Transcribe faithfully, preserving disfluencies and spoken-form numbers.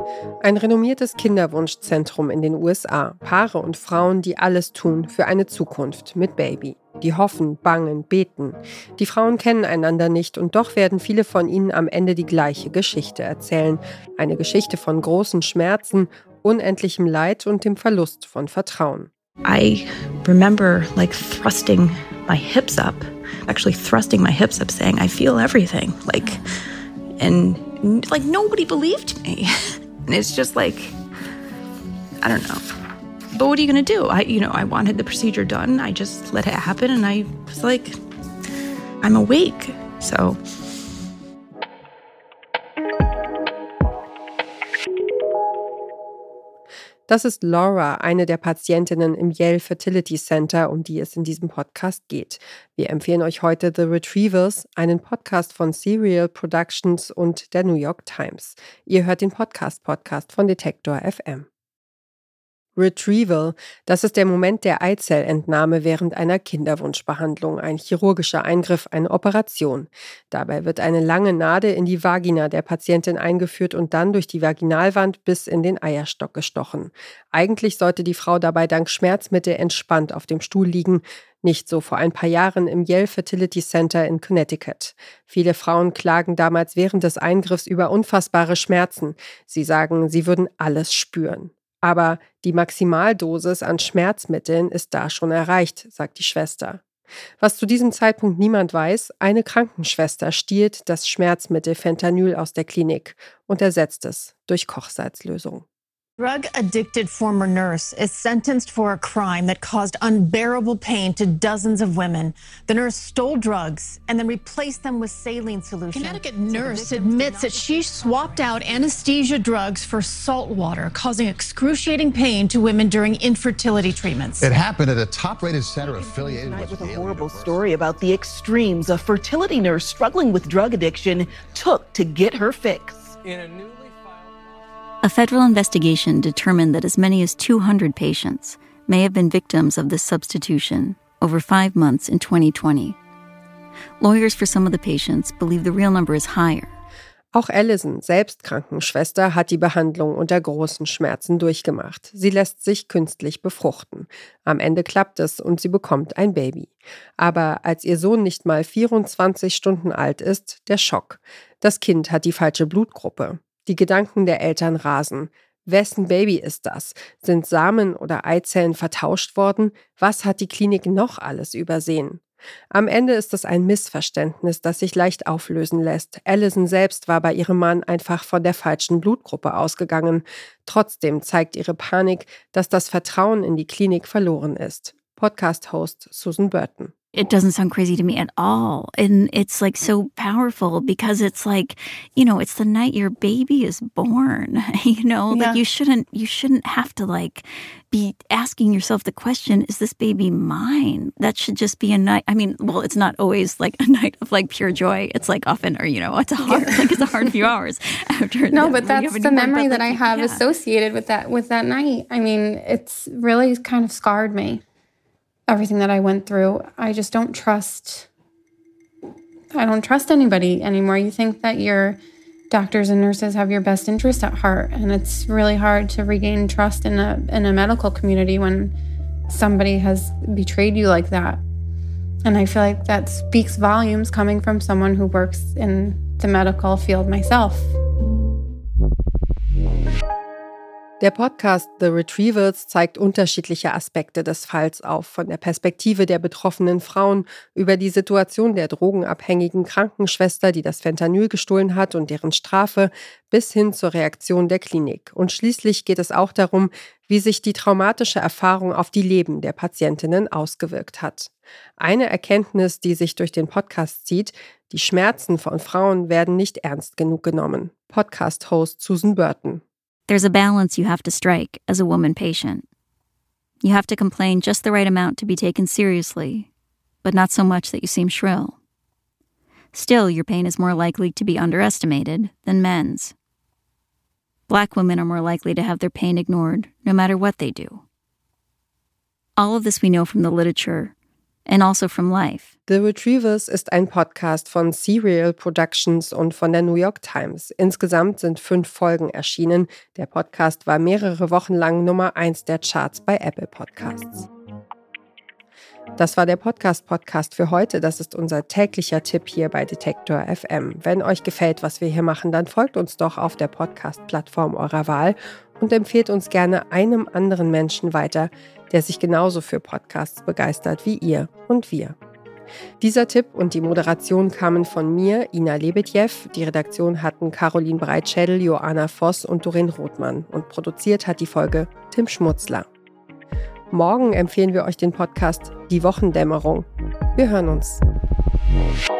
Ein renommiertes Kinderwunschzentrum in den U S A. Paare und Frauen, die alles tun für eine Zukunft mit Baby. Die hoffen, bangen, beten. Die Frauen kennen einander nicht und doch werden viele von ihnen am Ende die gleiche Geschichte erzählen. Eine Geschichte von großen Schmerzen, unendlichem Leid und dem Verlust von Vertrauen. I remember like thrusting my hips up, actually thrusting my hips up, saying, I feel everything. Like, and like nobody believed me. And it's just like, I don't know. But what are you going to do? I, you know, I wanted the procedure done. I just let it happen. And I was like, I'm awake. So. Das ist Laura, eine der Patientinnen im Yale Fertility Center, um die es in diesem Podcast geht. Wir empfehlen euch heute The Retrievals, einen Podcast von Serial Productions und der New York Times. Ihr hört den Podcast-Podcast von Detektor F M. Retrieval, das ist der Moment der Eizellentnahme während einer Kinderwunschbehandlung, ein chirurgischer Eingriff, eine Operation. Dabei wird eine lange Nadel in die Vagina der Patientin eingeführt und dann durch die Vaginalwand bis in den Eierstock gestochen. Eigentlich sollte die Frau dabei dank Schmerzmittel entspannt auf dem Stuhl liegen, nicht so vor ein paar Jahren im Yale Fertility Center in Connecticut. Viele Frauen klagen damals während des Eingriffs über unfassbare Schmerzen. Sie sagen, sie würden alles spüren. Aber die Maximaldosis an Schmerzmitteln ist da schon erreicht, sagt die Schwester. Was zu diesem Zeitpunkt niemand weiß, eine Krankenschwester stiehlt das Schmerzmittel Fentanyl aus der Klinik und ersetzt es durch Kochsalzlösung. Drug-addicted former nurse is sentenced for a crime that caused unbearable pain to dozens of women. The nurse stole drugs and then replaced them with saline solution. Connecticut nurse admits that she swapped out anesthesia drugs for salt water, causing excruciating pain to women during infertility treatments. It happened at a top-rated center affiliated with, with a horrible story about the extremes a fertility nurse struggling with drug addiction took to get her fix. In a newly A federal investigation determined that as many as two hundred patients may have been victims of this substitution over five months in twenty twenty. Lawyers for some of the patients believe the real number is higher. Auch Allison, selbst Krankenschwester, hat die Behandlung unter großen Schmerzen durchgemacht. Sie lässt sich künstlich befruchten. Am Ende klappt es und sie bekommt ein Baby. Aber als ihr Sohn nicht mal vierundzwanzig Stunden alt ist, der Schock. Das Kind hat die falsche Blutgruppe. Die Gedanken der Eltern rasen. Wessen Baby ist das? Sind Samen oder Eizellen vertauscht worden? Was hat die Klinik noch alles übersehen? Am Ende ist es ein Missverständnis, das sich leicht auflösen lässt. Allison selbst war bei ihrem Mann einfach von der falschen Blutgruppe ausgegangen. Trotzdem zeigt ihre Panik, dass das Vertrauen in die Klinik verloren ist. Podcast-Host Susan Burton. It doesn't sound crazy to me at all. And it's like so powerful because it's like, you know, it's the night your baby is born, you know, Yeah. like you shouldn't, you shouldn't have to like be asking yourself the question, is this baby mine? That should just be a night. I mean, well, it's not always like a night of like pure joy. It's like often, or, you know, it's a hard, like it's a hard few hours after. No, the, but that's the newborn, memory but, that I like, have yeah. associated with that, with that night. I mean, it's really kind of scarred me. Everything that I went through, I just don't trust, I don't trust anybody anymore. You think that your doctors and nurses have your best interest at heart, and it's really hard to regain trust in a in a medical community when somebody has betrayed you like that. And I feel like that speaks volumes coming from someone who works in the medical field myself. Der Podcast The Retrievals zeigt unterschiedliche Aspekte des Falls auf, von der Perspektive der betroffenen Frauen über die Situation der drogenabhängigen Krankenschwester, die das Fentanyl gestohlen hat und deren Strafe, bis hin zur Reaktion der Klinik. Und schließlich geht es auch darum, wie sich die traumatische Erfahrung auf die Leben der Patientinnen ausgewirkt hat. Eine Erkenntnis, die sich durch den Podcast zieht: Die Schmerzen von Frauen werden nicht ernst genug genommen. Podcast-Host Susan Burton. There's a balance you have to strike as a woman patient. You have to complain just the right amount to be taken seriously, but not so much that you seem shrill. Still, your pain is more likely to be underestimated than men's. Black women are more likely to have their pain ignored, no matter what they do. All of this we know from the literature, and also from life. The Retrievers ist ein Podcast von Serial Productions und von der New York Times. Insgesamt sind fünf Folgen erschienen. Der Podcast war mehrere Wochen lang Nummer eins der Charts bei Apple Podcasts. Das war der Podcast-Podcast für heute. Das ist unser täglicher Tipp hier bei Detektor F M. Wenn euch gefällt, was wir hier machen, dann folgt uns doch auf der Podcast-Plattform eurer Wahl und empfehlt uns gerne einem anderen Menschen weiter, der sich genauso für Podcasts begeistert wie ihr und wir. Dieser Tipp und die Moderation kamen von mir, Ina Lebedjew. Die Redaktion hatten Caroline Breitschädel, Joanna Voss und Doreen Rothmann. Und produziert hat die Folge Tim Schmutzler. Morgen empfehlen wir euch den Podcast Die Wochendämmerung. Wir hören uns.